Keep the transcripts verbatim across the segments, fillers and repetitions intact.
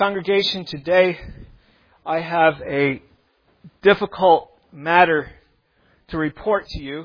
Congregation, today I have a difficult matter to report to you.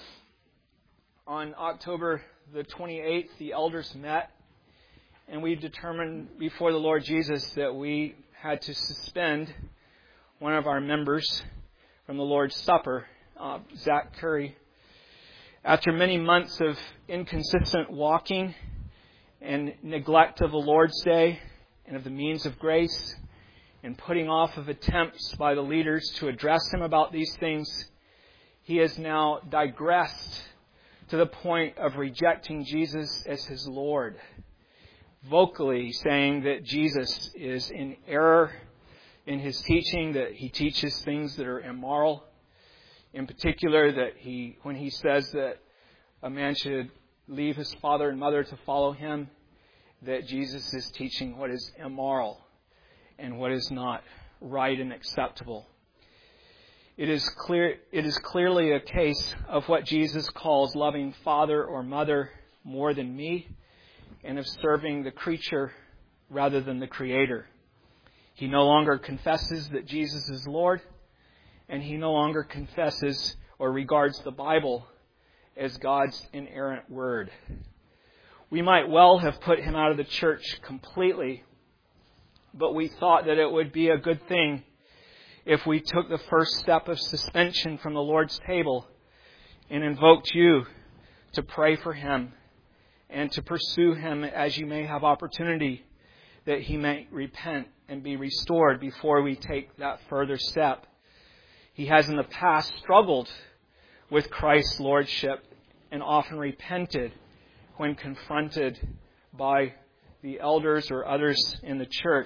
On October the twenty-eighth, the elders met, and we determined before the Lord Jesus that we had to suspend one of our members from the Lord's Supper, uh, Zach Curry. After many months of inconsistent walking and neglect of the Lord's Day and of the means of grace, and putting off of attempts by the leaders to address him about these things, he has now digressed to the point of rejecting Jesus as his Lord, vocally saying that Jesus is in error in his teaching, that he teaches things that are immoral. In particular, that he, when he says that a man should leave his father and mother to follow him, that Jesus is teaching what is immoral and what is not right and acceptable. It is clear, it is clearly a case of what Jesus calls loving father or mother more than me, and of serving the creature rather than the Creator. He no longer confesses that Jesus is Lord, and he no longer confesses or regards the Bible as God's inerrant word. We might well have put him out of the church completely, but we thought that it would be a good thing if we took the first step of suspension from the Lord's table and invoked you to pray for him and to pursue him as you may have opportunity, that he may repent and be restored before we take that further step. He has in the past struggled with Christ's lordship and often repented when confronted by the elders or others in the church.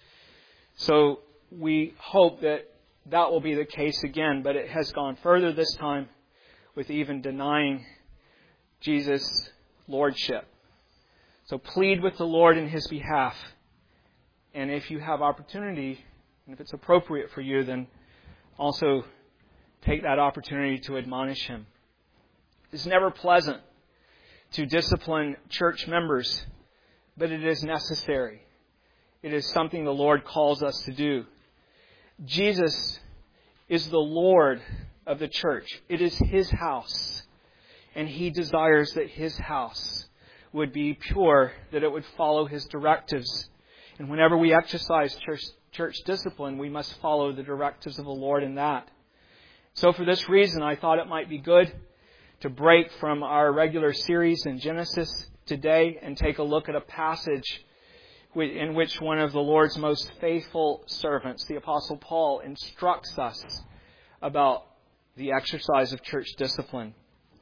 So we hope that that will be the case again, but it has gone further this time with even denying Jesus' lordship. So plead with the Lord in his behalf. And if you have opportunity, and if it's appropriate for you, then also take that opportunity to admonish him. It's never pleasant to discipline church members, but it is necessary. It is something the Lord calls us to do. Jesus is the Lord of the church. It is his house, and he desires that his house would be pure, that it would follow his directives. And whenever we exercise church, church discipline, we must follow the directives of the Lord in that. So for this reason, I thought it might be good to break from our regular series in Genesis today and take a look at a passage in which one of the Lord's most faithful servants, the Apostle Paul, instructs us about the exercise of church discipline.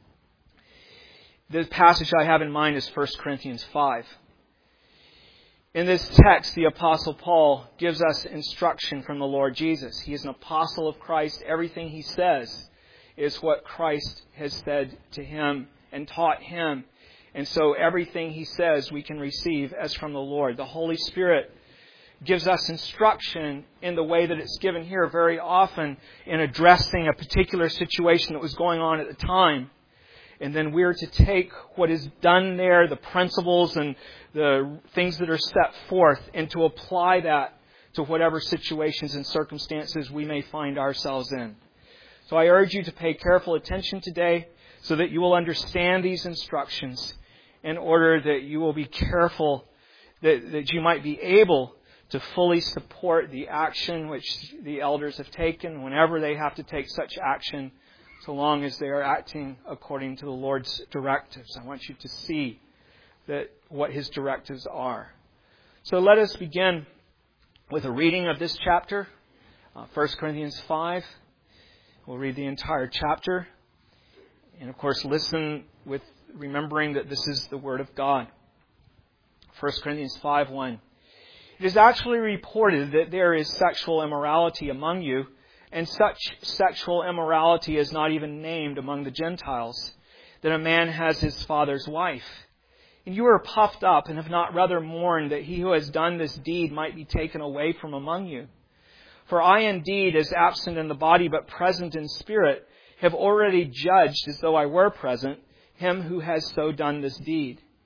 The passage I have in mind is First Corinthians five. In this text, the Apostle Paul gives us instruction from the Lord Jesus. He is an apostle of Christ. Everything he says is what Christ has said to him and taught him. And so everything he says we can receive as from the Lord. The Holy Spirit gives us instruction in the way that it's given here very often in addressing a particular situation that was going on at the time. And then we're to take what is done there, the principles and the things that are set forth, and to apply that to whatever situations and circumstances we may find ourselves in. So I urge you to pay careful attention today so that you will understand these instructions, in order that you will be careful, that, that you might be able to fully support the action which the elders have taken whenever they have to take such action, so long as they are acting according to the Lord's directives. I want you to see that what his directives are. So let us begin with a reading of this chapter, uh, First Corinthians five. We'll read the entire chapter. And of course, listen with remembering that this is the Word of God. First Corinthians five one. It is actually reported that there is sexual immorality among you, and such sexual immorality is not even named among the Gentiles, that a man has his father's wife. And you are puffed up and have not rather mourned that he who has done this deed might be taken away from among you. For I indeed, as absent in the body but present in spirit, have already judged, as though I were present, him who has so done this deed.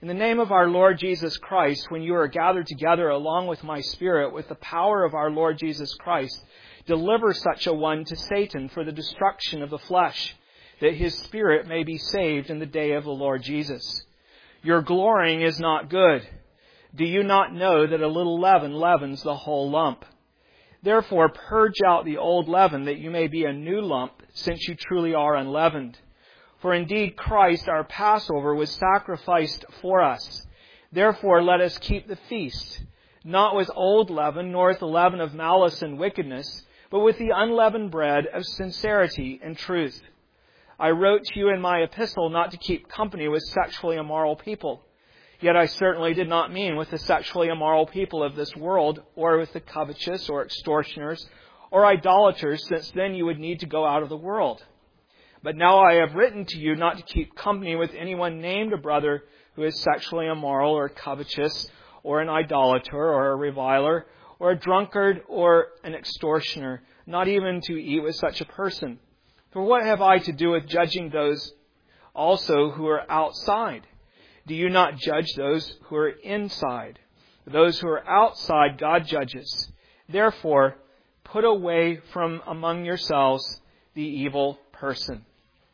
In the name of our Lord Jesus Christ, when you are gathered together along with my Spirit, with the power of our Lord Jesus Christ, deliver such a one to Satan for the destruction of the flesh, that his spirit may be saved in the day of the Lord Jesus. Your glorying is not good. Do you not know that a little leaven leavens the whole lump? Therefore purge out the old leaven, that you may be a new lump, since you truly are unleavened. For indeed Christ, our Passover, was sacrificed for us. Therefore let us keep the feast, not with old leaven, nor with the leaven of malice and wickedness, but with the unleavened bread of sincerity and truth. I wrote to you in my epistle not to keep company with sexually immoral people. Yet I certainly did not mean with the sexually immoral people of this world, or with the covetous, or extortioners, or idolaters, since then you would need to go out of the world. But now I have written to you not to keep company with anyone named a brother who is sexually immoral, or covetous, or an idolater, or a reviler, or a drunkard, or an extortioner, not even to eat with such a person. For what have I to do with judging those also who are outside? Do you not judge those who are inside? Those who are outside God judges. Therefore, put away from among yourselves the evil person.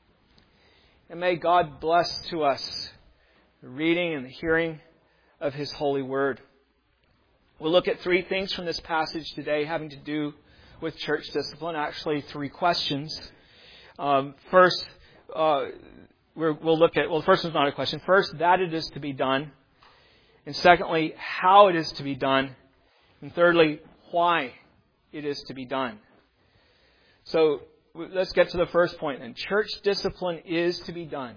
And may God bless to us the reading and the hearing of His holy word. We'll look at three things from this passage today having to do with church discipline. Actually, three questions. Um, first, uh, we're, we'll look at, well, the first one's not a question. First, that it is to be done. And secondly, how it is to be done. And thirdly, why it is to be done. So, let's get to the first point then. Church discipline is to be done.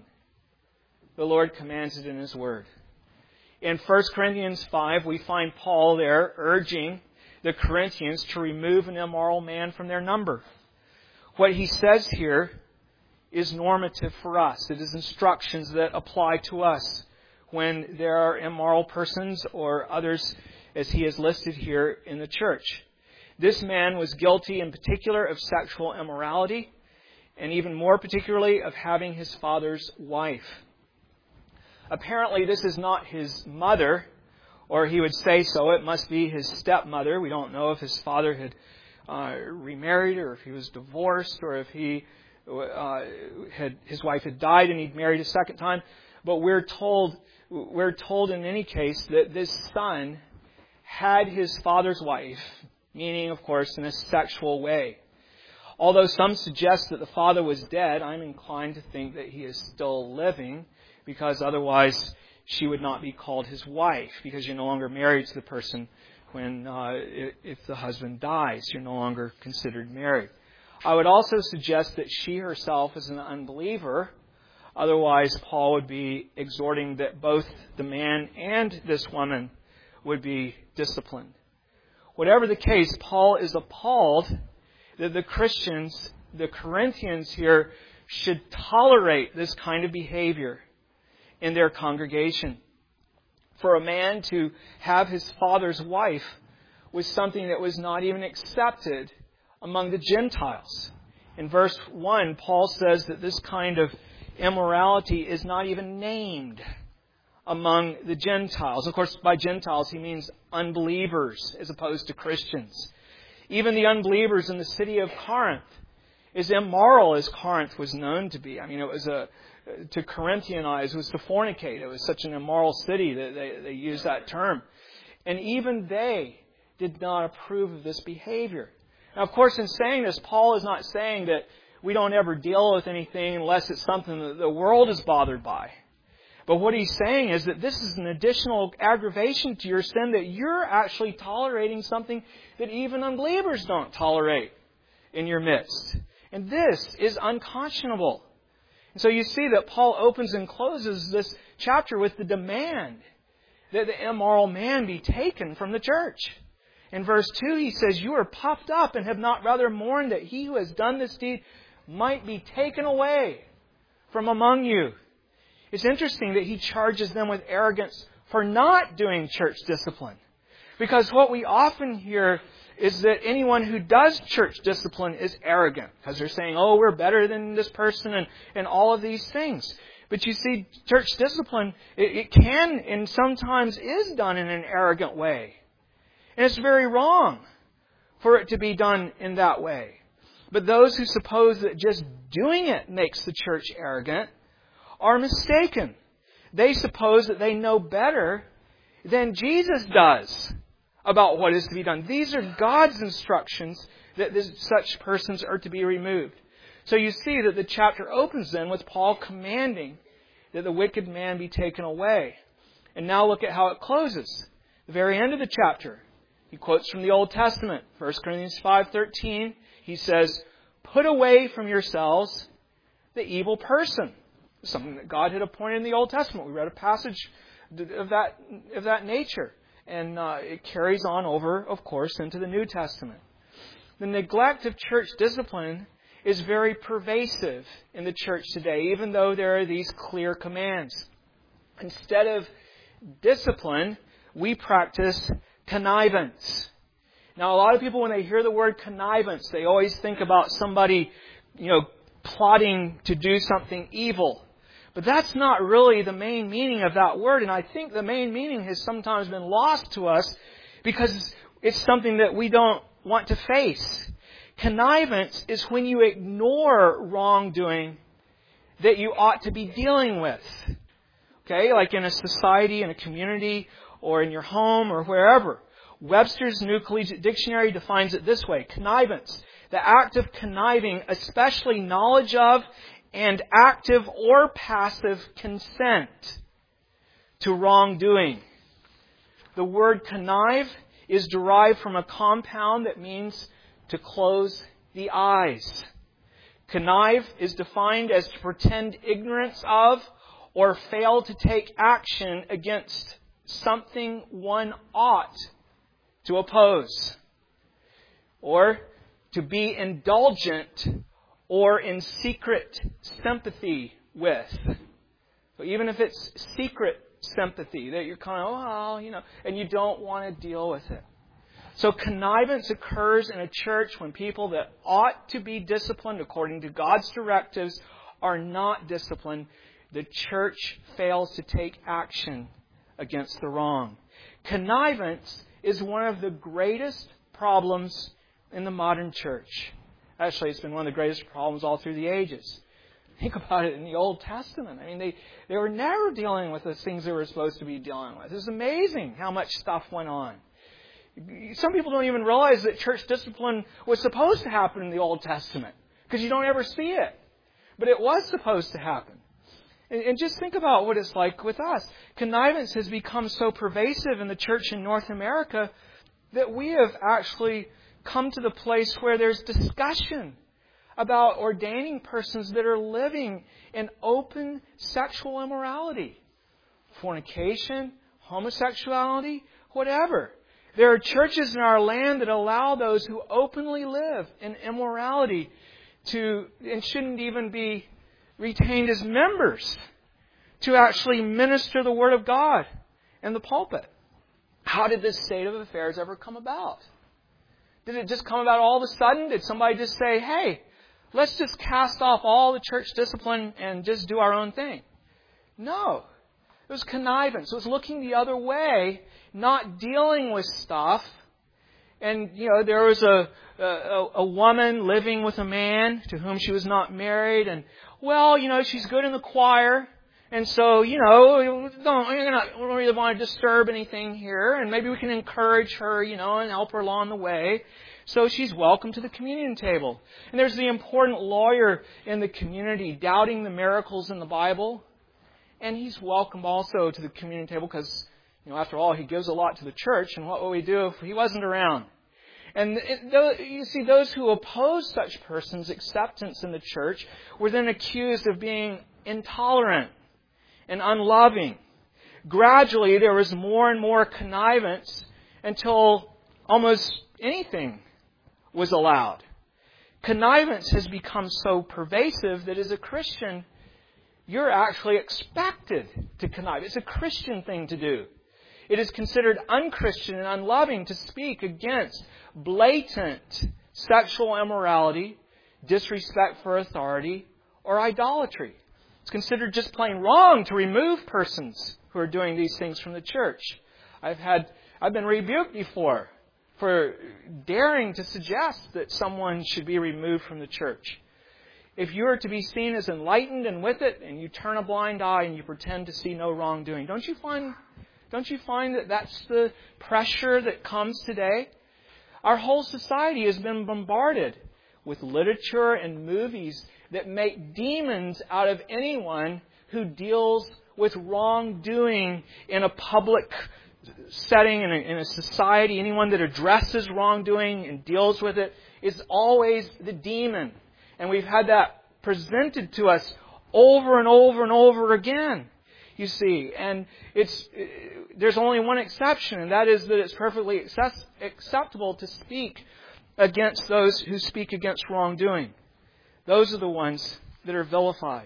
The Lord commands it in His Word. In First Corinthians five, we find Paul there urging the Corinthians to remove an immoral man from their number. What he says here is normative for us. It is instructions that apply to us when there are immoral persons or others, as he has listed here in the church. This man was guilty in particular of sexual immorality, and even more particularly of having his father's wife. Apparently this is not his mother, or he would say so. It must be his stepmother. We don't know if his father had uh, remarried, or if he was divorced, or if he uh, had his wife had died and he'd married a second time. But we're told we're told in any case that this son had his father's wife, meaning, of course, in a sexual way. Although some suggest that the father was dead, I'm inclined to think that he is still living, because otherwise she would not be called his wife, because you're no longer married to the person when uh, if the husband dies. You're no longer considered married. I would also suggest that she herself is an unbeliever. Otherwise, Paul would be exhorting that both the man and this woman would be disciplined. Whatever the case, Paul is appalled that the Christians, the Corinthians here, should tolerate this kind of behavior in their congregation. For a man to have his father's wife was something that was not even accepted among the Gentiles. In verse one, Paul says that this kind of immorality is not even named among the Gentiles. Of course, by Gentiles he means unbelievers as opposed to Christians. Even the unbelievers in the city of Corinth, as immoral as Corinth was known to be. I mean, it was a to Corinthianize was to fornicate. It was such an immoral city that they, they used that term. And even they did not approve of this behavior. Now, of course, in saying this, Paul is not saying that we don't ever deal with anything unless it's something that the world is bothered by. But what he's saying is that this is an additional aggravation to your sin, that you're actually tolerating something that even unbelievers don't tolerate in your midst. And this is unconscionable. And so you see that Paul opens and closes this chapter with the demand that the immoral man be taken from the church. In verse two, he says, "You are puffed up and have not rather mourned that he who has done this deed might be taken away from among you." It's interesting that he charges them with arrogance for not doing church discipline. Because what we often hear is that anyone who does church discipline is arrogant. Because they're saying, oh, we're better than this person and, and all of these things. But you see, church discipline, it, it can and sometimes is done in an arrogant way. And it's very wrong for it to be done in that way. But those who suppose that just doing it makes the church arrogant are mistaken. They suppose that they know better than Jesus does about what is to be done. These are God's instructions that this, such persons are to be removed. So you see that the chapter opens then with Paul commanding that the wicked man be taken away. And now look at how it closes. The very end of the chapter. He quotes from the Old Testament. First Corinthians five thirteen. He says, "Put away from yourselves the evil person." Something that God had appointed in the Old Testament. We read a passage of that, of that nature. And uh, it carries on over, of course, into the New Testament. The neglect of church discipline is very pervasive in the church today, even though there are these clear commands. Instead of discipline, we practice connivance. Now, a lot of people, when they hear the word connivance, they always think about somebody, you know, plotting to do something evil. But that's not really the main meaning of that word, and I think the main meaning has sometimes been lost to us because it's something that we don't want to face. Connivance is when you ignore wrongdoing that you ought to be dealing with. Okay, like in a society, in a community, or in your home, or wherever. Webster's New Collegiate Dictionary defines it this way. Connivance, the act of conniving, especially knowledge of and active or passive consent to wrongdoing. The word connive is derived from a compound that means to close the eyes. Connive is defined as to pretend ignorance of or fail to take action against something one ought to oppose. Or to be indulgent or in secret sympathy with. So even if it's secret sympathy, that you're kind of, oh, well, you know, and you don't want to deal with it. So connivance occurs in a church when people that ought to be disciplined according to God's directives are not disciplined. The church fails to take action against the wrong. Connivance is one of the greatest problems in the modern church. Actually, it's been one of the greatest problems all through the ages. Think about it in the Old Testament. I mean, they, they were never dealing with the things they were supposed to be dealing with. It's amazing how much stuff went on. Some people don't even realize that church discipline was supposed to happen in the Old Testament because you don't ever see it. But it was supposed to happen. And, and just think about what it's like with us. Connivance has become so pervasive in the church in North America that we have actually come to the place where there's discussion about ordaining persons that are living in open sexual immorality, fornication, homosexuality, whatever. There are churches in our land that allow those who openly live in immorality to, and shouldn't even be retained as members, to actually minister the Word of God in the pulpit. How did this state of affairs ever come about? Did it just come about all of a sudden? Did somebody just say, hey, let's just cast off all the church discipline and just do our own thing? No. It was connivance. It was looking the other way, not dealing with stuff. And, you know, there was a, a, a woman living with a man to whom she was not married. And, well, you know, she's good in the choir. And so, you know, don't, you're not, we don't really want to disturb anything here. And maybe we can encourage her, you know, and help her along the way. So she's welcome to the communion table. And there's the important lawyer in the community doubting the miracles in the Bible. And he's welcome also to the communion table because, you know, after all, he gives a lot to the church. And what would we do if he wasn't around? And it, you see, those who oppose such persons' acceptance in the church were then accused of being intolerant and unloving. Gradually, there was more and more connivance until almost anything was allowed. Connivance has become so pervasive that as a Christian, you're actually expected to connive. It's a Christian thing to do. It is considered unchristian and unloving to speak against blatant sexual immorality, disrespect for authority, or idolatry. It's considered just plain wrong to remove persons who are doing these things from the church. I've had, I've been rebuked before for daring to suggest that someone should be removed from the church. If you are to be seen as enlightened and with it, and you turn a blind eye and you pretend to see no wrongdoing, don't you find, don't you find that that's the pressure that comes today? Our whole society has been bombarded with literature and movies that make demons out of anyone who deals with wrongdoing in a public setting, in a, in a society. Anyone that addresses wrongdoing and deals with it is always the demon. And we've had that presented to us over and over and over again, you see. And it's there's only one exception, and that is that it's perfectly access, acceptable to speak against those who speak against wrongdoing. Those are the ones that are vilified.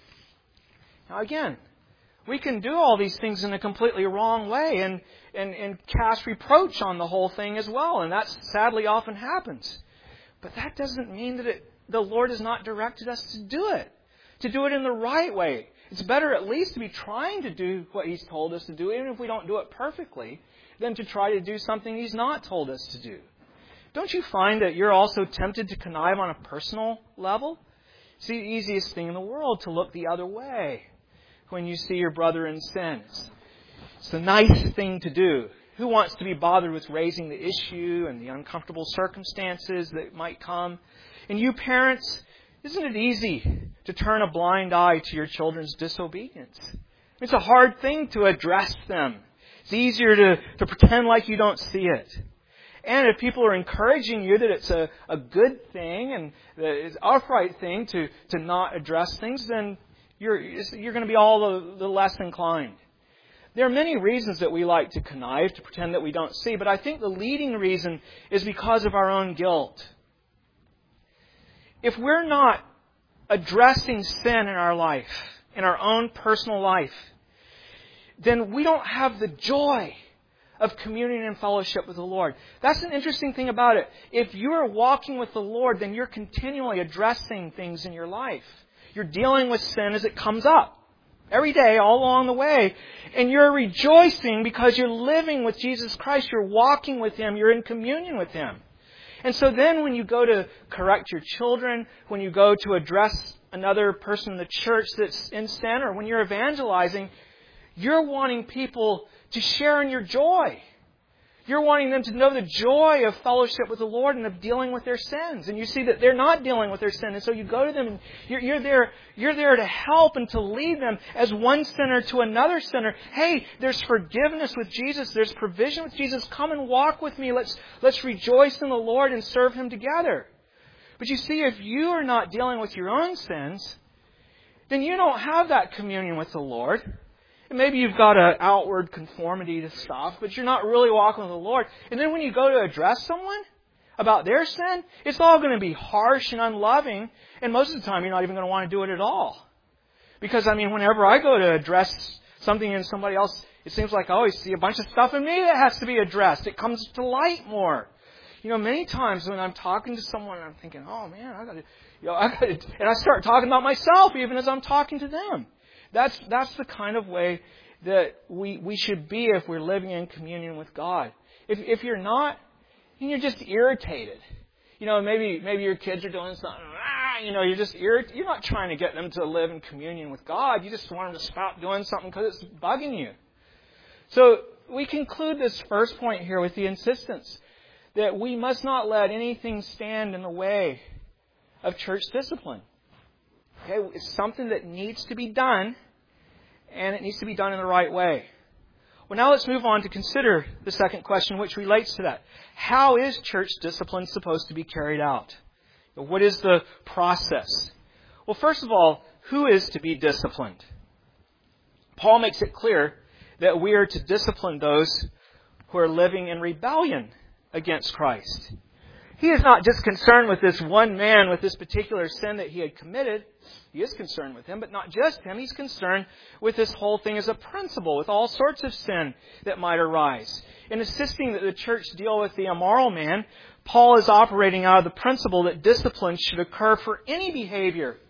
Now again, we can do all these things in a completely wrong way and, and, and cast reproach on the whole thing as well. And that sadly often happens. But that doesn't mean that it, the Lord has not directed us to do it. To do it in the right way. It's better at least to be trying to do what He's told us to do, even if we don't do it perfectly, than to try to do something He's not told us to do. Don't you find that you're also tempted to connive on a personal level? It's the easiest thing in the world to look the other way when you see your brother in sin. It's, it's the nice thing to do. Who wants to be bothered with raising the issue and the uncomfortable circumstances that might come? And you parents, isn't it easy to turn a blind eye to your children's disobedience? It's a hard thing to address them. It's easier to, to pretend like you don't see it. And if people are encouraging you that it's a, a good thing and that it's an upright thing to, to not address things, then you're, you're going to be all the, the less inclined. There are many reasons that we like to connive, to pretend that we don't see, but I think the leading reason is because of our own guilt. If we're not addressing sin in our life, in our own personal life, then we don't have the joy of communion and fellowship with the Lord. That's an interesting thing about it. If you are walking with the Lord, then you're continually addressing things in your life. You're dealing with sin as it comes up. Every day, all along the way. And you're rejoicing because you're living with Jesus Christ. You're walking with Him. You're in communion with Him. And so then when you go to correct your children, when you go to address another person in the church that's in sin, or when you're evangelizing, you're wanting people to share in your joy. You're wanting them to know the joy of fellowship with the Lord and of dealing with their sins. And you see that they're not dealing with their sin. And so you go to them and you're, you're there, you're there to help and to lead them as one sinner to another sinner. Hey, there's forgiveness with Jesus. There's provision with Jesus. Come and walk with me. Let's, let's rejoice in the Lord and serve Him together. But you see, if you are not dealing with your own sins, then you don't have that communion with the Lord. And maybe you've got an outward conformity to stuff, but you're not really walking with the Lord. And then when you go to address someone about their sin, it's all going to be harsh and unloving. And most of the time, you're not even going to want to do it at all. Because, I mean, whenever I go to address something in somebody else, it seems like I always see a bunch of stuff in me that has to be addressed. It comes to light more. You know, many times when I'm talking to someone, I'm thinking, oh, man, I got to, you know, I got to, and I start talking about myself even as I'm talking to them. That's that's the kind of way that we, we should be if we're living in communion with God. If if you're not, then you're just irritated. You know, maybe maybe your kids are doing something. Ah, you know, you're just irritated. You're not trying to get them to live in communion with God. You just want them to stop doing something because it's bugging you. So we conclude this first point here with the insistence that we must not let anything stand in the way of church discipline. Okay, it's something that needs to be done, and it needs to be done in the right way. Well, now let's move on to consider the second question, which relates to that. How is church discipline supposed to be carried out? What is the process? Well, first of all, who is to be disciplined? Paul makes it clear that we are to discipline those who are living in rebellion against Christ. He is not just concerned with this one man, with this particular sin that he had committed. He is concerned with him, but not just him. He's concerned with this whole thing as a principle, with all sorts of sin that might arise. In insisting that the church deal with the immoral man, Paul is operating out of the principle that discipline should occur for any behavior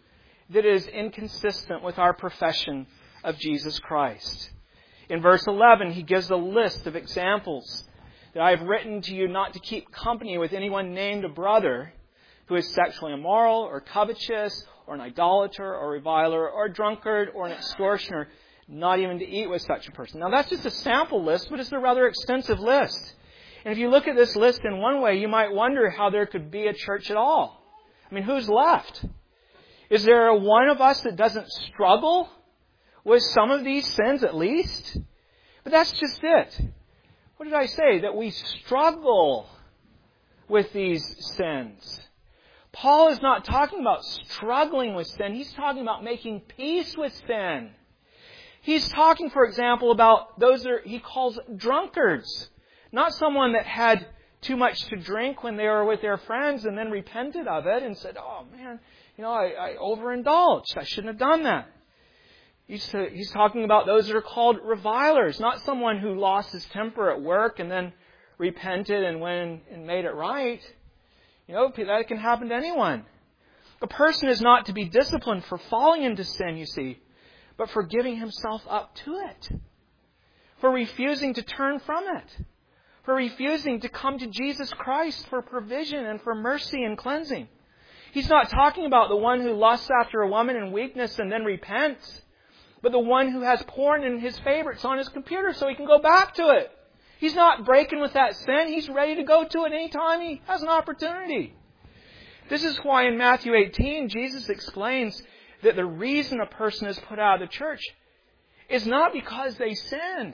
that is inconsistent with our profession of Jesus Christ. In verse eleven, he gives a list of examples that I have written to you not to keep company with anyone named a brother who is sexually immoral or covetous or an idolater or reviler or a drunkard or an extortioner, not even to eat with such a person. Now that's just a sample list, but it's a rather extensive list. And if you look at this list in one way, you might wonder how there could be a church at all. I mean, who's left? Is there one of us that doesn't struggle with some of these sins at least? But that's just it. What did I say? That we struggle with these sins. Paul is not talking about struggling with sin. He's talking about making peace with sin. He's talking, for example, about those that are, he calls drunkards. Not someone that had too much to drink when they were with their friends and then repented of it and said, oh man, you know, I, I overindulged. I shouldn't have done that. He's, he's talking about those that are called revilers, not someone who lost his temper at work and then repented and went and made it right. You know, that can happen to anyone. A person is not to be disciplined for falling into sin, you see, but for giving himself up to it, for refusing to turn from it, for refusing to come to Jesus Christ for provision and for mercy and cleansing. He's not talking about the one who lusts after a woman in weakness and then repents, but the one who has porn in his favorites on his computer so he can go back to it. He's not breaking with that sin. He's ready to go to it anytime he has an opportunity. This is why in Matthew eighteen, Jesus explains that the reason a person is put out of the church is not because they sinned.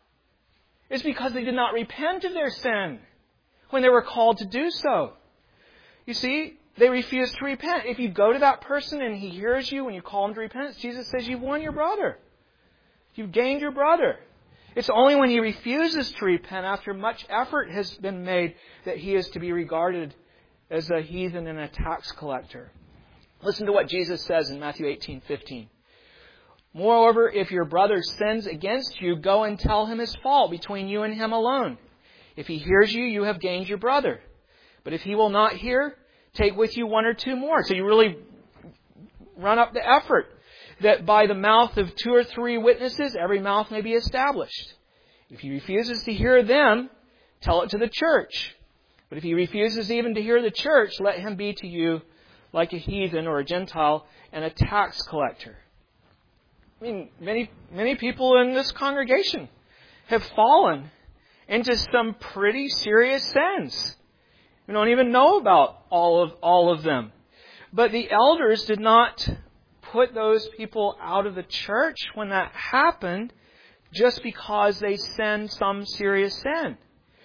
It's because they did not repent of their sin when they were called to do so. You see, they refuse to repent. If you go to that person and he hears you when you call him to repentance, Jesus says you've won your brother. You've gained your brother. It's only when he refuses to repent after much effort has been made that he is to be regarded as a heathen and a tax collector. Listen to what Jesus says in Matthew eighteen fifteen. Moreover, if your brother sins against you, go and tell him his fault between you and him alone. If he hears you, you have gained your brother. But if he will not hear, take with you one or two more. So you really run up the effort that by the mouth of two or three witnesses, every mouth may be established. If he refuses to hear them, tell it to the church. But if he refuses even to hear the church, let him be to you like a heathen or a Gentile and a tax collector. I mean, many, many people in this congregation have fallen into some pretty serious sins. We don't even know about all of, all of them. But the elders did not put those people out of the church when that happened just because they sinned some serious sin.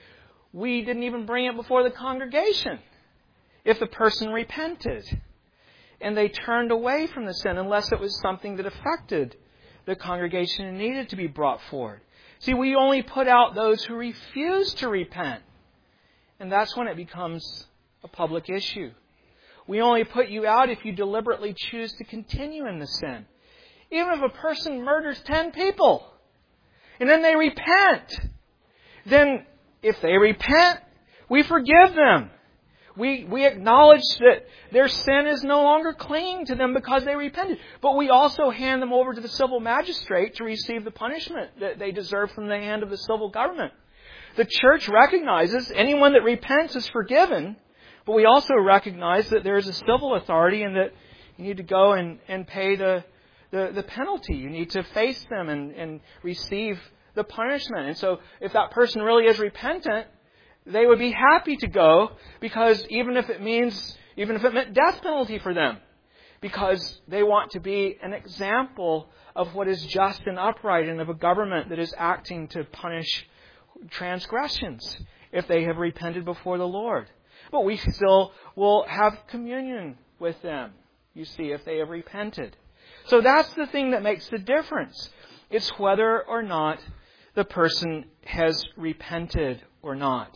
We didn't even bring it before the congregation if the person repented and they turned away from the sin unless it was something that affected the congregation and needed to be brought forward. See, we only put out those who refuse to repent, and that's when it becomes a public issue. We only put you out if you deliberately choose to continue in the sin. Even if a person murders ten people and then they repent, then if they repent, we forgive them. We, we acknowledge that their sin is no longer clinging to them because they repented. But we also hand them over to the civil magistrate to receive the punishment that they deserve from the hand of the civil government. The church recognizes anyone that repents is forgiven, but we also recognize that there is a civil authority and that you need to go and, and pay the, the, the penalty. You need to face them and, and receive the punishment. And so if that person really is repentant, they would be happy to go because even if it means, even if it meant death penalty for them, because they want to be an example of what is just and upright and of a government that is acting to punish transgressions if they have repented before the Lord. But we still will have communion with them, you see, if they have repented. So that's the thing that makes the difference. It's whether or not the person has repented or not.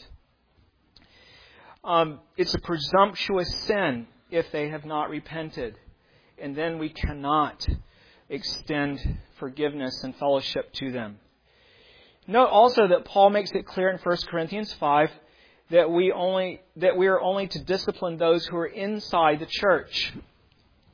Um, it's a presumptuous sin if they have not repented. And then we cannot extend forgiveness and fellowship to them. Note also that Paul makes it clear in First Corinthians five that we only that we are only to discipline those who are inside the church.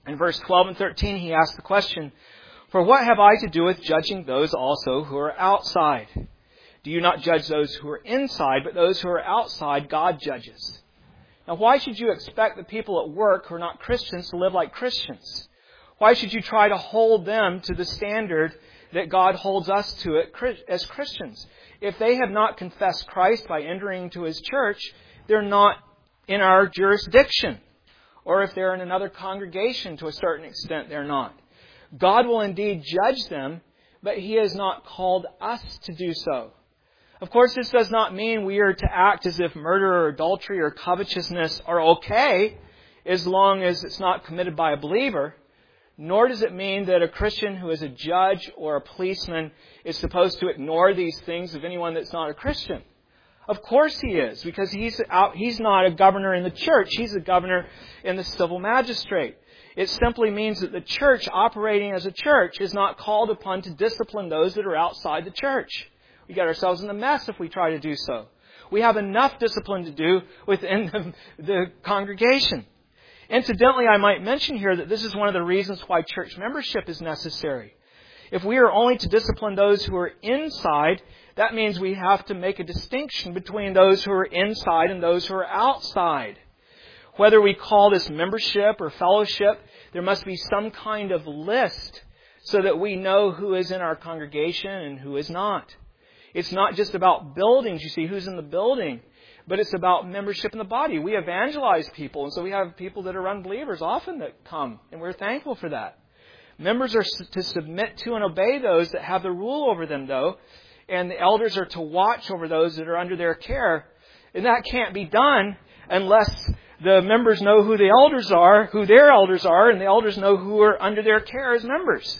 In verse twelve and thirteen, he asks the question, "For what have I to do with judging those also who are outside? Do you not judge those who are inside, but those who are outside God judges?" Now, why should you expect the people at work who are not Christians to live like Christians? Why should you try to hold them to the standard that God holds us to it as Christians? If they have not confessed Christ by entering into His church, they're not in our jurisdiction. Or if they're in another congregation to a certain extent, they're not. God will indeed judge them, but He has not called us to do so. Of course, this does not mean we are to act as if murder or adultery or covetousness are okay as long as it's not committed by a believer. Nor does it mean that a Christian who is a judge or a policeman is supposed to ignore these things of anyone that's not a Christian. Of course he is, because he's out, he's not a governor in the church. He's a governor in the civil magistrate. It simply means that the church, operating as a church, is not called upon to discipline those that are outside the church. We get ourselves in a mess if we try to do so. We have enough discipline to do within the, the congregation. Incidentally, I might mention here that this is one of the reasons why church membership is necessary. If we are only to discipline those who are inside, that means we have to make a distinction between those who are inside and those who are outside. Whether we call this membership or fellowship, there must be some kind of list so that we know who is in our congregation and who is not. It's not just about buildings, you see, who's in the building, but it's about membership in the body. We evangelize people, and so we have people that are unbelievers often that come, and we're thankful for that. Members are to submit to and obey those that have the rule over them, though, and the elders are to watch over those that are under their care. And that can't be done unless the members know who the elders are, who their elders are, and the elders know who are under their care as members.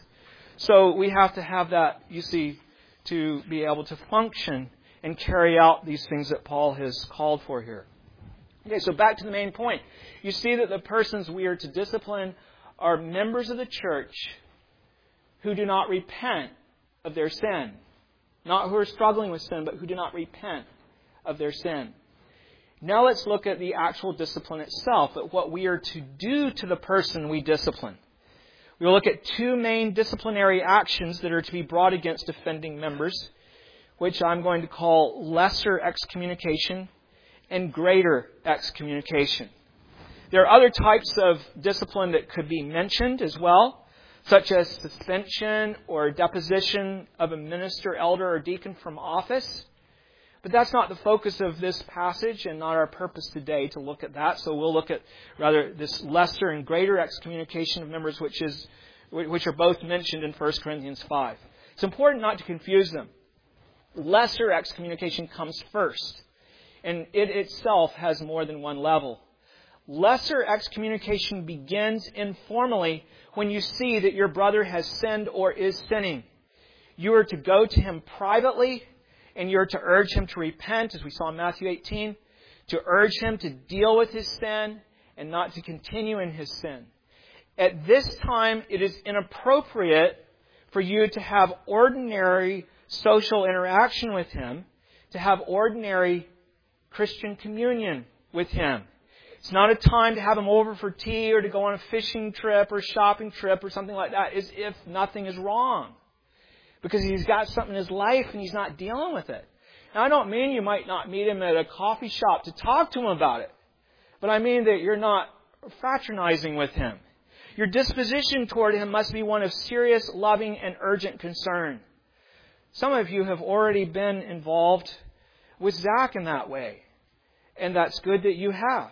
So we have to have that, you see, to be able to function and carry out these things that Paul has called for here. Okay, so back to the main point. You see that the persons we are to discipline are members of the church who do not repent of their sin. Not who are struggling with sin, but who do not repent of their sin. Now let's look at the actual discipline itself, at what we are to do to the person we discipline. We will look at two main disciplinary actions that are to be brought against offending members, which I'm going to call lesser excommunication and greater excommunication. There are other types of discipline that could be mentioned as well, such as suspension or deposition of a minister, elder, or deacon from office. But that's not the focus of this passage and not our purpose today to look at that. So we'll look at rather this lesser and greater excommunication of members, which is which are both mentioned in First Corinthians five. It's important not to confuse them. Lesser excommunication comes first, and it itself has more than one level. Lesser excommunication begins informally when you see that your brother has sinned or is sinning. You are to go to him privately, and you're to urge him to repent, as we saw in Matthew eighteen, to urge him to deal with his sin and not to continue in his sin. At this time, it is inappropriate for you to have ordinary social interaction with him, to have ordinary Christian communion with him. It's not a time to have him over for tea or to go on a fishing trip or shopping trip or something like that, as if nothing is wrong. Because he's got something in his life and he's not dealing with it. Now, I don't mean you might not meet him at a coffee shop to talk to him about it. But I mean that you're not fraternizing with him. Your disposition toward him must be one of serious, loving, and urgent concern. Some of you have already been involved with Zach in that way. And that's good that you have.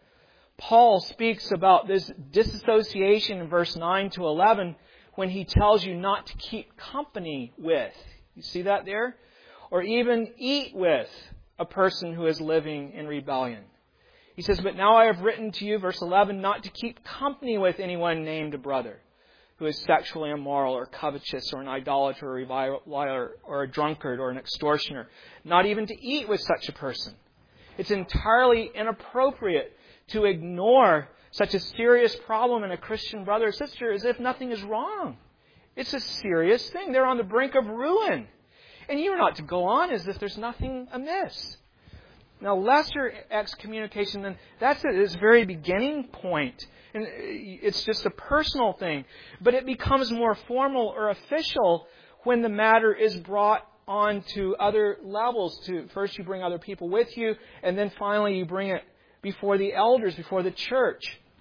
Paul speaks about this disassociation in verse nine to eleven when he tells you not to keep company with. You see that there? Or even eat with a person who is living in rebellion. He says, "But now I have written to you," verse eleven, "not to keep company with anyone named a brother who is sexually immoral or covetous or an idolater or a reviler or a drunkard or an extortioner. Not even to eat with such a person." It's entirely inappropriate to ignore such a serious problem in a Christian brother or sister as if nothing is wrong. It's a serious thing. They're on the brink of ruin. And you're not to go on as if there's nothing amiss. Now, lesser excommunication, then, that's at its very beginning point. And it's just a personal thing. But it becomes more formal or official when the matter is brought on to other levels. To first you bring other people with you, and then finally you bring it before the elders, before the church.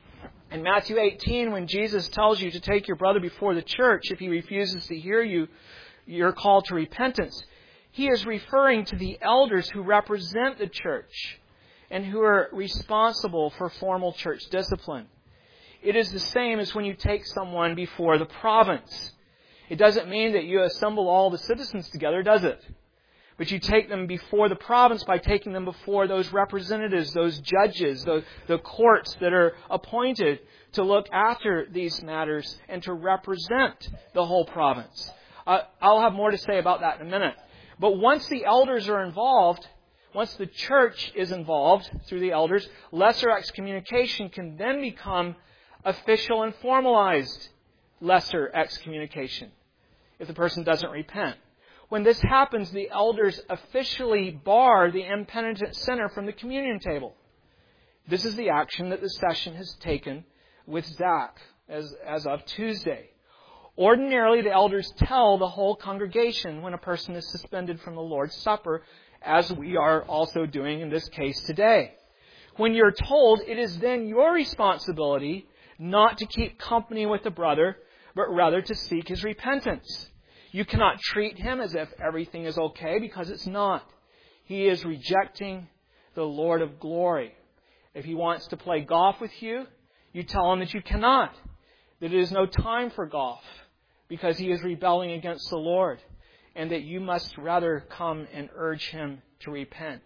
In Matthew eighteen, when Jesus tells you to take your brother before the church, if he refuses to hear you, you're called to repentance. He is referring to the elders who represent the church and who are responsible for formal church discipline. It is the same as when you take someone before the province. It doesn't mean that you assemble all the citizens together, does it? But you take them before the province by taking them before those representatives, those judges, the, the courts that are appointed to look after these matters and to represent the whole province. Uh, I'll have more to say about that in a minute. But once the elders are involved, once the church is involved through the elders, lesser excommunication can then become official and formalized lesser excommunication if the person doesn't repent. When this happens, the elders officially bar the impenitent sinner from the communion table. This is the action that the session has taken with Zach as, as of Tuesday. Ordinarily, the elders tell the whole congregation when a person is suspended from the Lord's Supper, as we are also doing in this case today. When you're told, it is then your responsibility not to keep company with the brother, but rather to seek his repentance. You cannot treat him as if everything is okay, because it's not. He is rejecting the Lord of glory. If he wants to play golf with you, you tell him that you cannot, that it is no time for golf, because he is rebelling against the Lord, and that you must rather come and urge him to repent.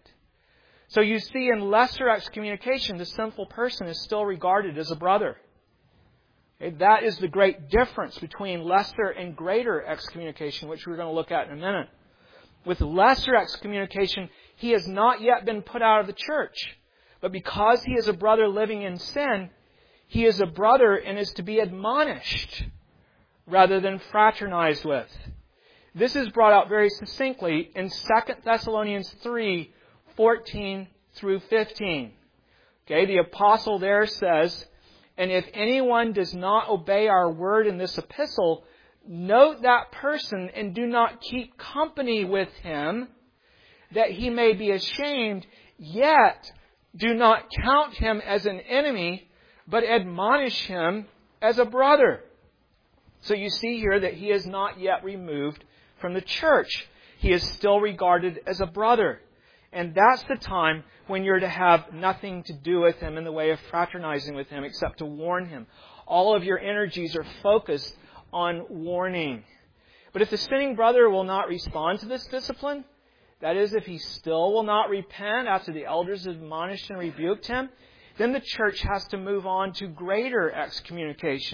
So you see, in lesser excommunication, the sinful person is still regarded as a brother. That is the great difference between lesser and greater excommunication, which we're going to look at in a minute. With lesser excommunication, he has not yet been put out of the church. But because he is a brother living in sin, he is a brother and is to be admonished rather than fraternized with. This is brought out very succinctly in Second Thessalonians three, fourteen through fifteen. Okay, the apostle there says, "And if anyone does not obey our word in this epistle, note that person and do not keep company with him, that he may be ashamed, yet do not count him as an enemy, but admonish him as a brother." So you see here that he is not yet removed from the church. He is still regarded as a brother. And that's the time when you're to have nothing to do with him in the way of fraternizing with him except to warn him. All of your energies are focused on warning. But if the sinning brother will not respond to this discipline, that is, if he still will not repent after the elders have admonished and rebuked him, then the church has to move on to greater excommunication.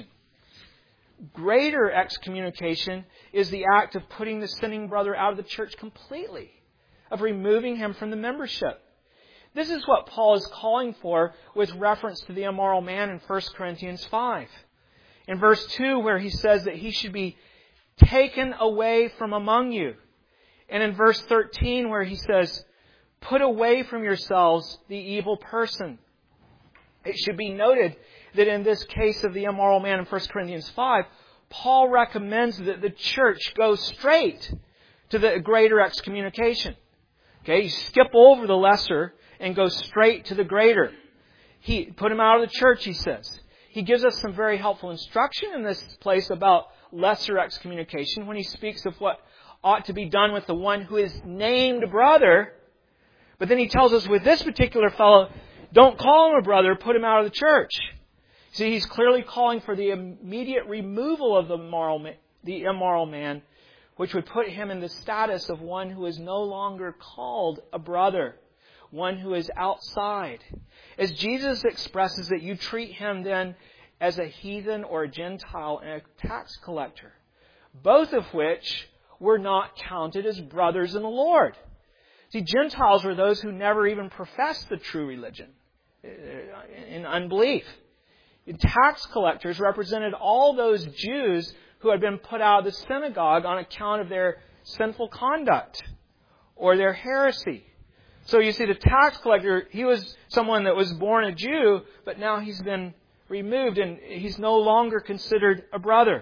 Greater excommunication is the act of putting the sinning brother out of the church completely, of removing him from the membership. This is what Paul is calling for with reference to the immoral man in First Corinthians five. In verse two, where he says that he should be taken away from among you. And in verse thirteen, where he says, "Put away from yourselves the evil person." It should be noted that in this case of the immoral man in First Corinthians five, Paul recommends that the church go straight to the greater excommunication. Okay, you skip over the lesser and go straight to the greater. He put him out of the church, he says. He gives us some very helpful instruction in this place about lesser excommunication when he speaks of what ought to be done with the one who is named brother. But then he tells us with this particular fellow, don't call him a brother, put him out of the church. See, he's clearly calling for the immediate removal of the immoral, the immoral man, which would put him in the status of one who is no longer called a brother, one who is outside. As Jesus expresses that you treat him then as a heathen or a Gentile and a tax collector, both of which were not counted as brothers in the Lord. See, Gentiles were those who never even professed the true religion in unbelief. Tax collectors represented all those Jews who had been put out of the synagogue on account of their sinful conduct or their heresy. So you see, the tax collector, he was someone that was born a Jew, but now he's been removed and he's no longer considered a brother.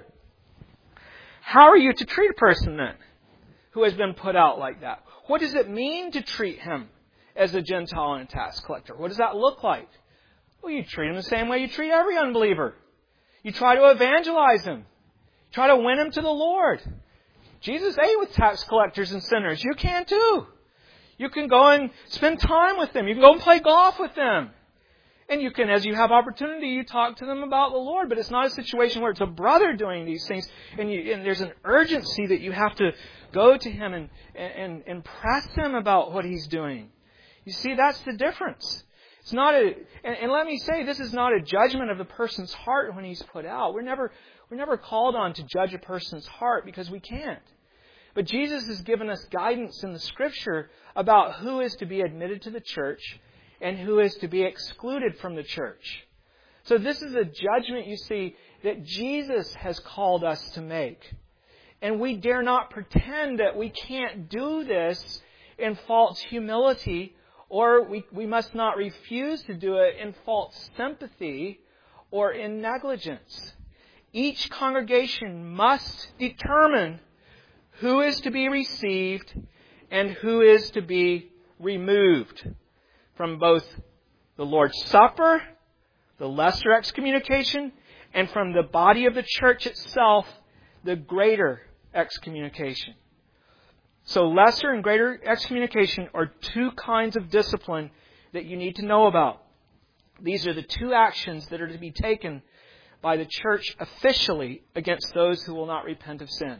How are you to treat a person then who has been put out like that? What does it mean to treat him as a Gentile and a tax collector? What does that look like? Well, you treat him the same way you treat every unbeliever. You try to evangelize him. Try to win him to the Lord. Jesus ate with tax collectors and sinners. You can too. You can go and spend time with them. You can go and play golf with them. And you can, as you have opportunity, you talk to them about the Lord. But it's not a situation where it's a brother doing these things. And, you, and there's an urgency that you have to go to him and, and, and press him about what he's doing. You see, that's the difference. It's not a, and, and let me say, this is not a judgment of the person's heart when he's put out. We're never, we're never called on to judge a person's heart because we can't. But Jesus has given us guidance in the Scripture about who is to be admitted to the church and who is to be excluded from the church. So this is a judgment, you see, that Jesus has called us to make. And we dare not pretend that we can't do this in false humility, or we, we must not refuse to do it in false sympathy or in negligence. Each congregation must determine who is to be received and who is to be removed from both the Lord's Supper, the lesser excommunication, and from the body of the church itself, the greater excommunication. So lesser and greater excommunication are two kinds of discipline that you need to know about. These are the two actions that are to be taken by the church officially against those who will not repent of sin.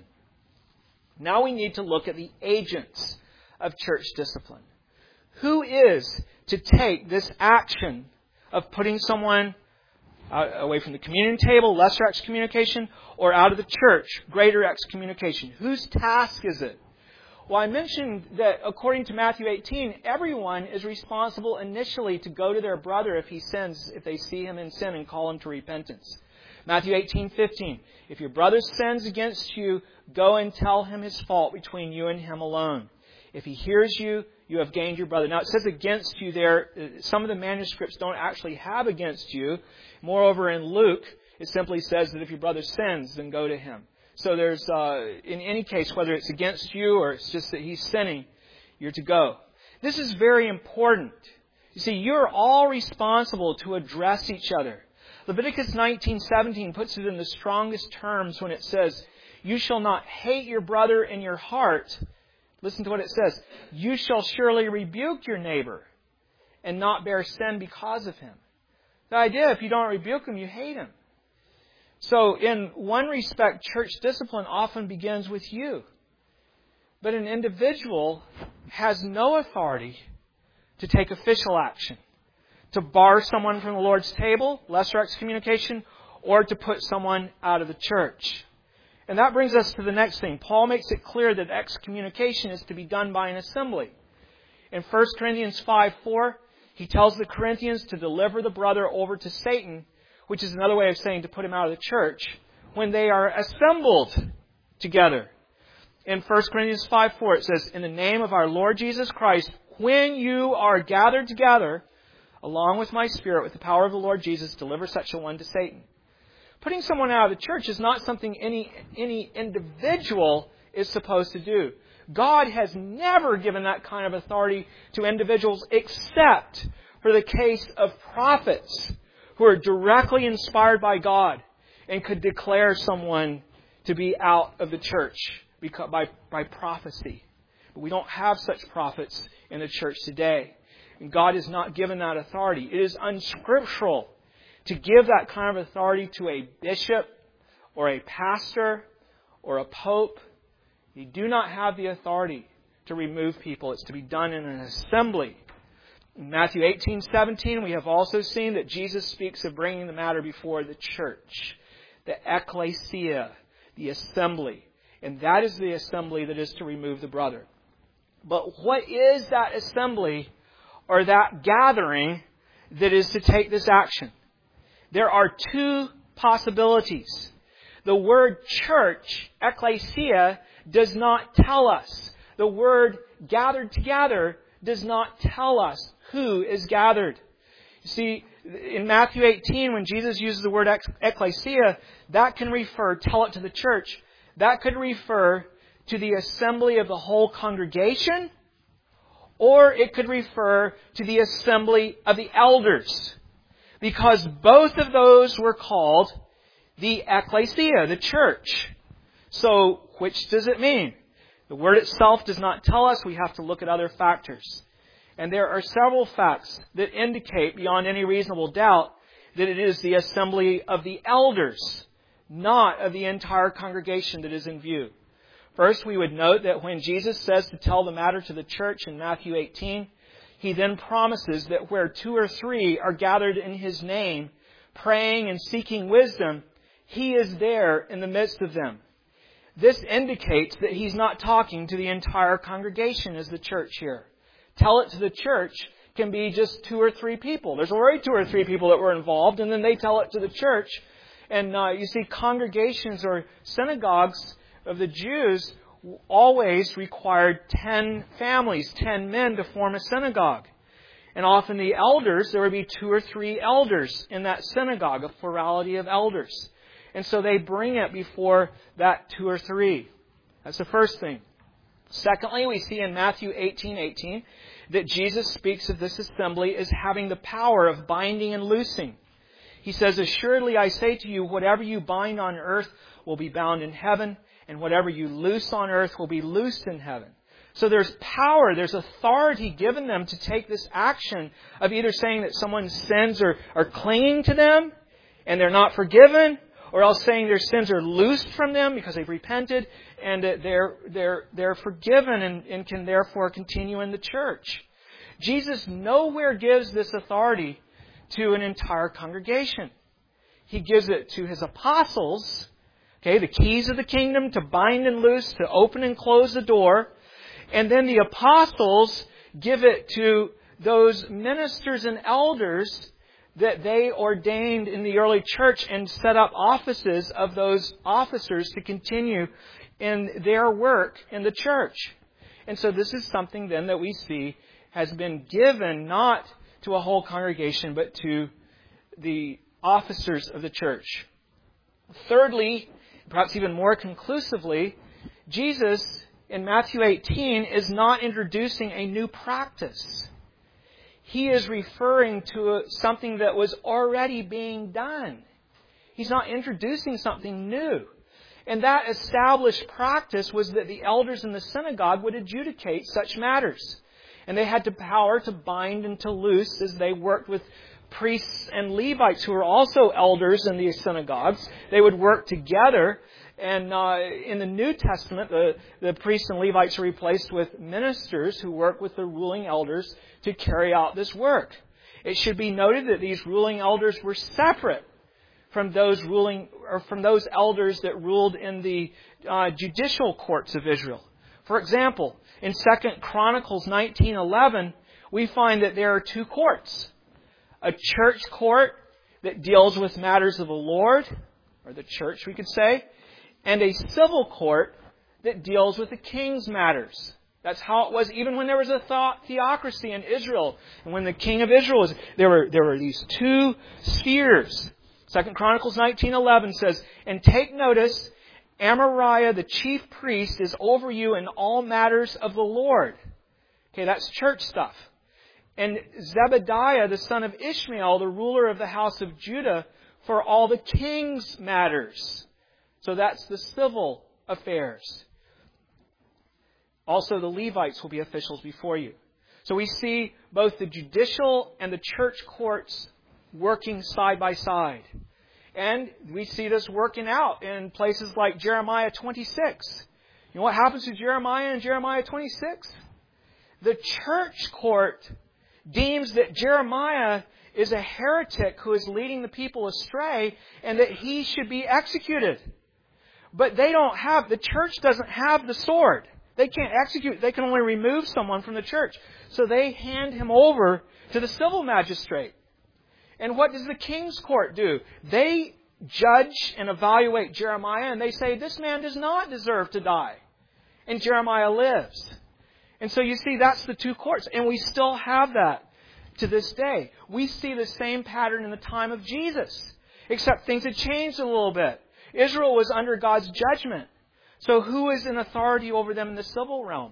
Now we need to look at the agents of church discipline. Who is to take this action of putting someone away from the communion table, lesser excommunication, or out of the church, greater excommunication? Whose task is it? Well, I mentioned that according to Matthew eighteen, everyone is responsible initially to go to their brother if he sins, if they see him in sin, and call him to repentance. Matthew eighteen fifteen, if your brother sins against you, go and tell him his fault between you and him alone. If he hears you, you have gained your brother. Now it says against you there. Some of the manuscripts don't actually have against you. Moreover, in Luke, it simply says that if your brother sins, then go to him. So there's, uh, in any case, whether it's against you or it's just that he's sinning, you're to go. This is very important. You see, you're all responsible to address each other. Leviticus nineteen seventeen puts it in the strongest terms when it says, you shall not hate your brother in your heart. Listen to what it says. You shall surely rebuke your neighbor and not bear sin because of him. The idea, if you don't rebuke him, you hate him. So in one respect, church discipline often begins with you. But an individual has no authority to take official action, to bar someone from the Lord's table, lesser excommunication, or to put someone out of the church. And that brings us to the next thing. Paul makes it clear that excommunication is to be done by an assembly. In First Corinthians five four, he tells the Corinthians to deliver the brother over to Satan, which is another way of saying to put him out of the church, when they are assembled together. In First Corinthians five four, it says, in the name of our Lord Jesus Christ, when you are gathered together, along with my spirit, with the power of the Lord Jesus, deliver such a one to Satan. Putting someone out of the church is not something any, any individual is supposed to do. God has never given that kind of authority to individuals except for the case of prophets who are directly inspired by God and could declare someone to be out of the church by, by prophecy. But we don't have such prophets in the church today. And God has not given that authority. It is unscriptural to give that kind of authority to a bishop or a pastor or a pope. You do not have the authority to remove people. It's to be done in an assembly. In Matthew eighteen seventeen, we have also seen that Jesus speaks of bringing the matter before the church, the ecclesia, the assembly. And that is the assembly that is to remove the brother. But what is that assembly or that gathering that is to take this action? There are two possibilities. The word church, ecclesia, does not tell us. The word gathered together does not tell us who is gathered. You see, in Matthew eighteen, when Jesus uses the word ecclesia, that can refer, tell it to the church, that could refer to the assembly of the whole congregation, or it could refer to the assembly of the elders. Because both of those were called the ecclesia, the church. So, which does it mean? The word itself does not tell us. We have to look at other factors. And there are several facts that indicate beyond any reasonable doubt that it is the assembly of the elders, not of the entire congregation that is in view. First, we would note that when Jesus says to tell the matter to the church in Matthew eighteen, He then promises that where two or three are gathered in His name, praying and seeking wisdom, He is there in the midst of them. This indicates that He's not talking to the entire congregation as the church here. Tell it to the church can be just two or three people. There's already two or three people that were involved, and then they tell it to the church. And uh, you see, congregations or synagogues of the Jews always required ten families, ten men to form a synagogue. And often the elders, there would be two or three elders in that synagogue, a plurality of elders. And so they bring it before that two or three. That's the first thing. Secondly, we see in Matthew eighteen eighteen that Jesus speaks of this assembly as having the power of binding and loosing. He says, "Assuredly I say to you, whatever you bind on earth will be bound in heaven, and whatever you loose on earth will be loosed in heaven." So there's power, there's authority given them to take this action of either saying that someone's sins are, are clinging to them and they're not forgiven, or else saying their sins are loosed from them because they've repented and they're, they're, they're forgiven and, and can therefore continue in the church. Jesus nowhere gives this authority to an entire congregation. He gives it to His apostles, okay, the keys of the kingdom to bind and loose, to open and close the door. And then the apostles give it to those ministers and elders that they ordained in the early church and set up offices of those officers to continue in their work in the church. And so this is something then that we see has been given not to a whole congregation, but to the officers of the church. Thirdly, perhaps even more conclusively, Jesus in Matthew eighteen is not introducing a new practice. He is referring to something that was already being done. He's not introducing something new. And that established practice was that the elders in the synagogue would adjudicate such matters. And they had the power to bind and to loose as they worked with priests and Levites who were also elders in these synagogues. They would work together. And uh, in the New Testament, the, the priests and Levites are replaced with ministers who work with the ruling elders to carry out this work. It should be noted that these ruling elders were separate from those ruling or from those elders that ruled in the uh, judicial courts of Israel. For example, in Second Chronicles nineteen eleven, we find that there are two courts: a church court that deals with matters of the Lord, or the church, we could say, and a civil court that deals with the king's matters. That's how it was even when there was a theocracy in Israel. And when the king of Israel was, there were, there were these two spheres. Second Chronicles nineteen eleven says, "And take notice, Amariah the chief priest is over you in all matters of the Lord." Okay, that's church stuff. "And Zebediah the son of Ishmael, the ruler of the house of Judah, for all the king's matters." So that's the civil affairs. Also, the Levites will be officials before you. So we see both the judicial and the church courts working side by side. And we see this working out in places like Jeremiah twenty-six. You know what happens to Jeremiah in Jeremiah twenty-six? The church court deems that Jeremiah is a heretic who is leading the people astray and that he should be executed. But they don't have, the church doesn't have the sword. They can't execute. They can only remove someone from the church. So they hand him over to the civil magistrate. And what does the king's court do? They judge and evaluate Jeremiah and they say, this man does not deserve to die. And Jeremiah lives. And so you see, that's the two courts. And we still have that to this day. We see the same pattern in the time of Jesus, except things had changed a little bit. Israel was under God's judgment. So who is in authority over them in the civil realm?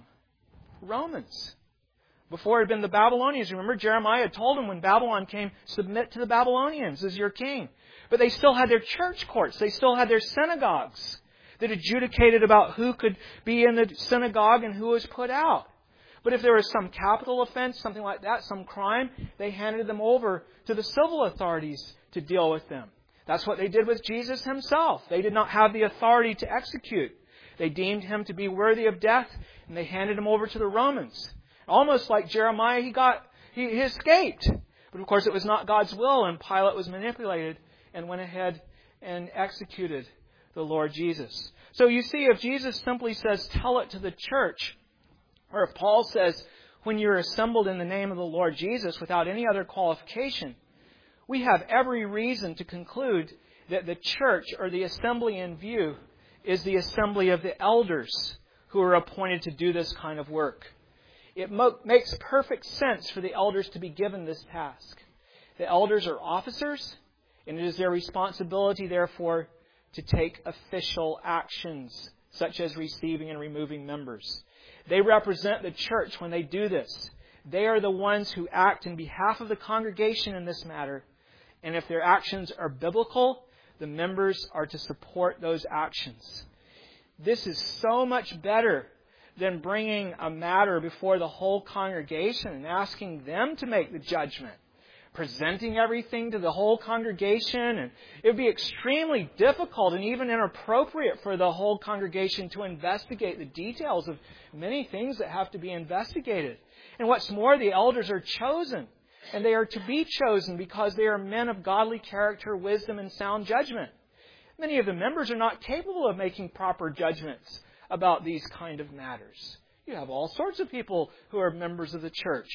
Romans. Before it had been the Babylonians. Remember, Jeremiah told them when Babylon came, submit to the Babylonians as your king. But they still had their church courts. They still had their synagogues that adjudicated about who could be in the synagogue and who was put out. But if there was some capital offense, something like that, some crime, they handed them over to the civil authorities to deal with them. That's what they did with Jesus himself. They did not have the authority to execute. They deemed him to be worthy of death, and they handed him over to the Romans. Almost like Jeremiah, he got he, he escaped. But of course it was not God's will, and Pilate was manipulated and went ahead and executed the Lord Jesus. So you see, if Jesus simply says, tell it to the church, or if Paul says, when you're assembled in the name of the Lord Jesus without any other qualification, we have every reason to conclude that the church, or the assembly in view, is the assembly of the elders who are appointed to do this kind of work. It mo- makes perfect sense for the elders to be given this task. The elders are officers, and it is their responsibility, therefore, to take official actions, such as receiving and removing members. They represent the church when they do this. They are the ones who act in behalf of the congregation in this matter. And if their actions are biblical, the members are to support those actions. This is so much better than bringing a matter before the whole congregation and asking them to make the judgment. Presenting everything to the whole congregation, and it would be extremely difficult and even inappropriate for the whole congregation to investigate the details of many things that have to be investigated. And what's more, the elders are chosen, and they are to be chosen because they are men of godly character, wisdom, and sound judgment. Many of the members are not capable of making proper judgments about these kind of matters. You have all sorts of people who are members of the church.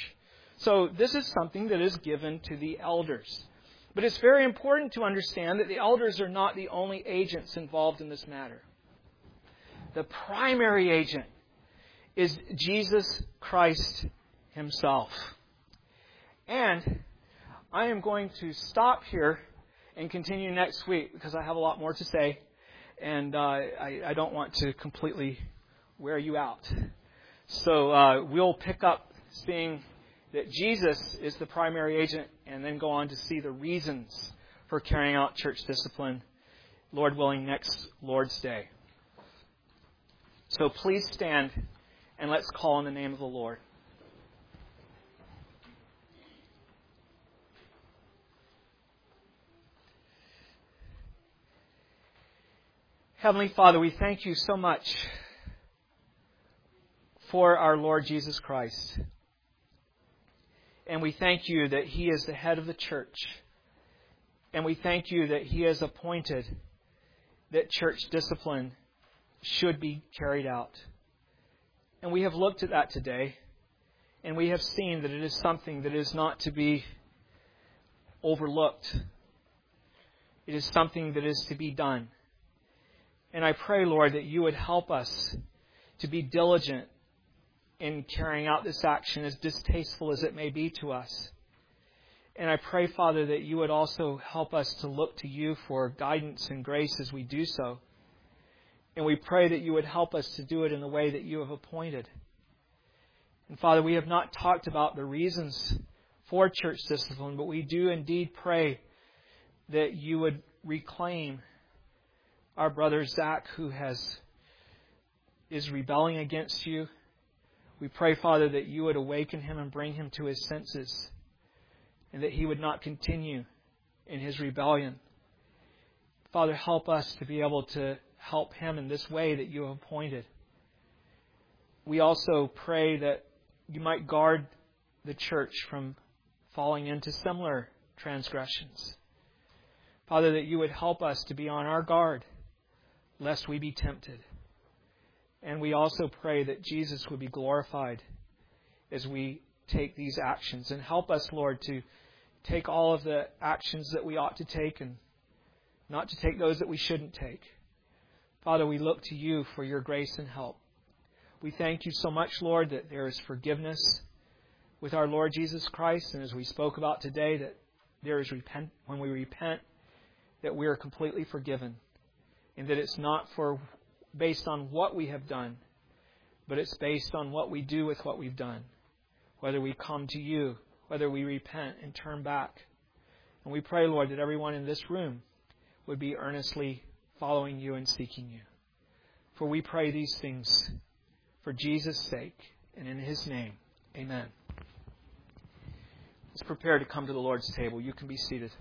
So this is something that is given to the elders. But it's very important to understand that the elders are not the only agents involved in this matter. The primary agent is Jesus Christ himself. And I am going to stop here and continue next week because I have a lot more to say. And uh, I, I don't want to completely wear you out. So uh, we'll pick up seeing that Jesus is the primary agent, and then go on to see the reasons for carrying out church discipline, Lord willing, next Lord's Day. So please stand, and let's call on the name of the Lord. Heavenly Father, we thank you so much for our Lord Jesus Christ. And we thank you that He is the head of the church. And we thank you that He has appointed that church discipline should be carried out. And we have looked at that today. And we have seen that it is something that is not to be overlooked. It is something that is to be done. And I pray, Lord, that you would help us to be diligent in carrying out this action, as distasteful as it may be to us. And I pray, Father, that you would also help us to look to you for guidance and grace as we do so. And we pray that you would help us to do it in the way that you have appointed. And Father, we have not talked about the reasons for church discipline, but we do indeed pray that you would reclaim our brother Zach, who has is rebelling against you. We pray, Father, that you would awaken him and bring him to his senses, and that he would not continue in his rebellion. Father, help us to be able to help him in this way that you have appointed. We also pray that you might guard the church from falling into similar transgressions. Father, that you would help us to be on our guard, lest we be tempted. And we also pray that Jesus would be glorified as we take these actions. And help us, Lord, to take all of the actions that we ought to take and not to take those that we shouldn't take. Father, we look to you for your grace and help. We thank you so much, Lord, that there is forgiveness with our Lord Jesus Christ. And as we spoke about today, that there is repent when we repent, that we are completely forgiven. And that it's not for based on what we have done, but it's based on what we do with what we've done. Whether we come to you, whether we repent and turn back. And we pray, Lord, that everyone in this room would be earnestly following you and seeking you. For we pray these things for Jesus' sake and in His name. Amen. Let's prepare to come to the Lord's table. You can be seated.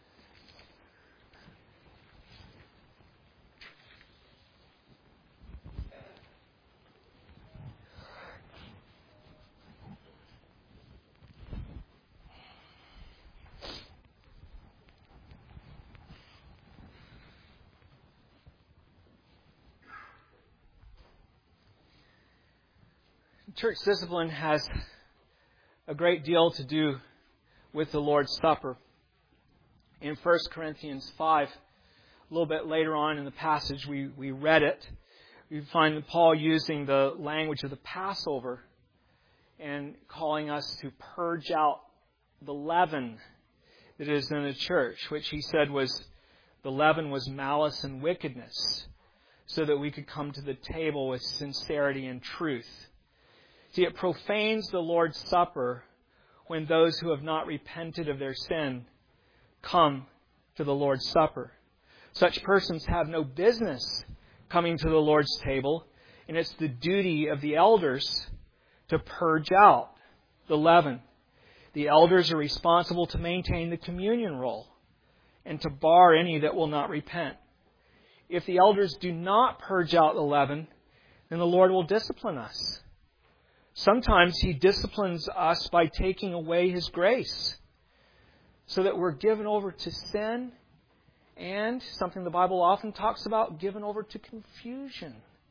Church discipline has a great deal to do with the Lord's Supper. In First Corinthians five, a little bit later on in the passage, we, we read it. We find Paul using the language of the Passover and calling us to purge out the leaven that is in the church, which he said was, the leaven was malice and wickedness, so that we could come to the table with sincerity and truth. See, it profanes the Lord's Supper when those who have not repented of their sin come to the Lord's Supper. Such persons have no business coming to the Lord's table, and it's the duty of the elders to purge out the leaven. The elders are responsible to maintain the communion roll and to bar any that will not repent. If the elders do not purge out the leaven, then the Lord will discipline us. Sometimes He disciplines us by taking away His grace so that we're given over to sin and, something the Bible often talks about, given over to confusion.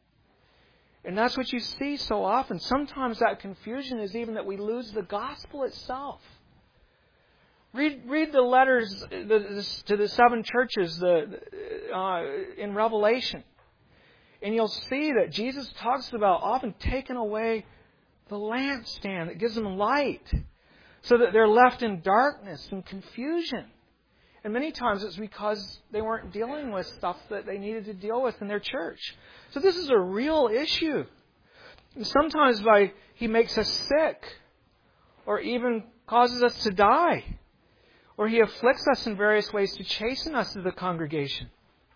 And that's what you see so often. Sometimes that confusion is even that we lose the gospel itself. Read read the letters to the seven churches the, uh, in Revelation. And you'll see that Jesus talks about often taking away the lampstand that gives them light, so that they're left in darkness and confusion. And many times it's because they weren't dealing with stuff that they needed to deal with in their church. So this is a real issue. And sometimes by He makes us sick, or even causes us to die, or He afflicts us in various ways to chasten us to the congregation.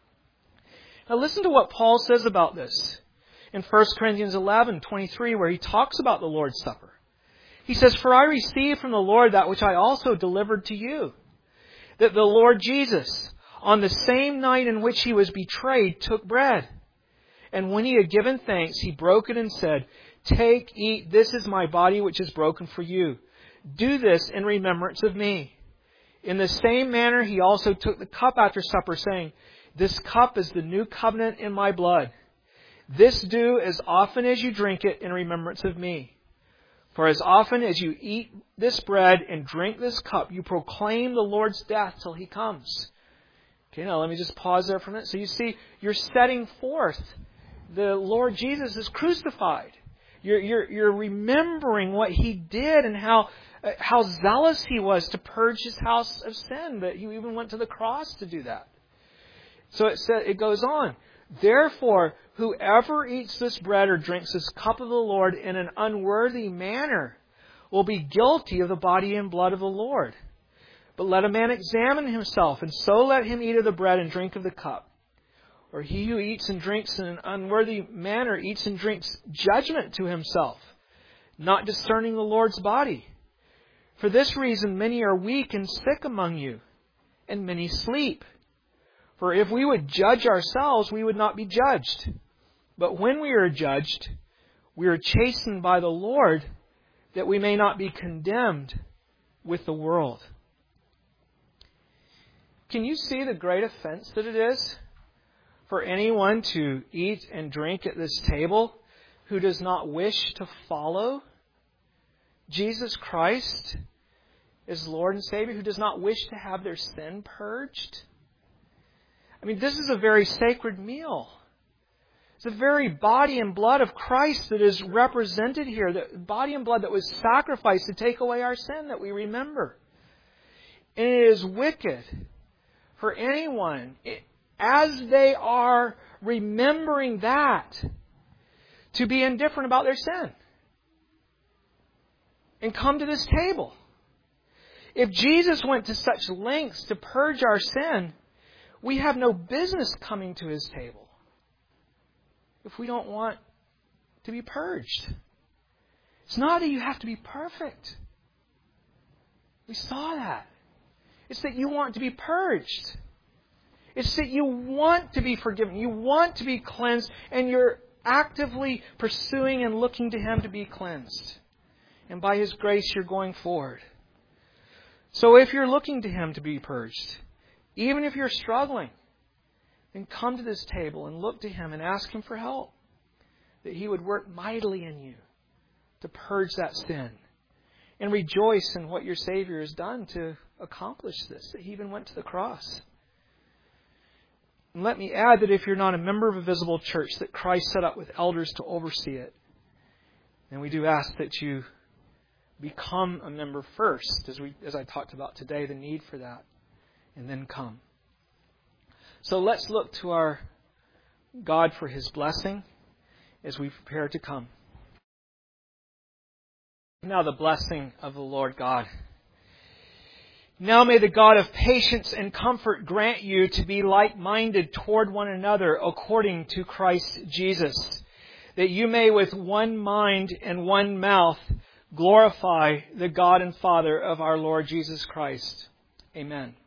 Now listen to what Paul says about this in First Corinthians eleven twenty-three, where he talks about the Lord's Supper. He says, "For I received from the Lord that which I also delivered to you, that the Lord Jesus, on the same night in which He was betrayed, took bread. And when He had given thanks, He broke it and said, 'Take, eat, this is my body which is broken for you. Do this in remembrance of me.' In the same manner He also took the cup after supper, saying, 'This cup is the new covenant in my blood. This do as often as you drink it in remembrance of me. For as often as you eat this bread and drink this cup, you proclaim the Lord's death till He comes.'" Okay, now let me just pause there for a minute. So you see, you're setting forth the Lord Jesus is crucified. You're, you're, you're remembering what He did and how, uh, how zealous He was to purge His house of sin, that He even went to the cross to do that. So it, sa- it goes on. "Therefore, whoever eats this bread or drinks this cup of the Lord in an unworthy manner will be guilty of the body and blood of the Lord. But let a man examine himself, and so let him eat of the bread and drink of the cup. Or he who eats and drinks in an unworthy manner eats and drinks judgment to himself, not discerning the Lord's body. For this reason many are weak and sick among you, and many sleep. For if we would judge ourselves, we would not be judged. But when we are judged, we are chastened by the Lord, that we may not be condemned with the world." Can you see the great offense that it is for anyone to eat and drink at this table who does not wish to follow Jesus Christ as Lord and Savior, who does not wish to have their sin purged? I mean, this is a very sacred meal. It's the very body and blood of Christ that is represented here. The body and blood that was sacrificed to take away our sin that we remember. And it is wicked for anyone, as they are remembering that, to be indifferent about their sin and come to this table. If Jesus went to such lengths to purge our sin, we have no business coming to His table if we don't want to be purged. It's not that you have to be perfect. We saw that. It's that you want to be purged. It's that you want to be forgiven. You want to be cleansed, and you're actively pursuing and looking to Him to be cleansed. And by His grace, you're going forward. So if you're looking to Him to be purged, even if you're struggling, then come to this table and look to Him and ask Him for help. That He would work mightily in you to purge that sin. And rejoice in what your Savior has done to accomplish this. That He even went to the cross. And let me add that if you're not a member of a visible church that Christ set up with elders to oversee it, then we do ask that you become a member first, as we as I talked about today, the need for that, and then come. So let's look to our God for His blessing as we prepare to come. Now the blessing of the Lord God. Now may the God of patience and comfort grant you to be like-minded toward one another according to Christ Jesus, that you may with one mind and one mouth glorify the God and Father of our Lord Jesus Christ. Amen.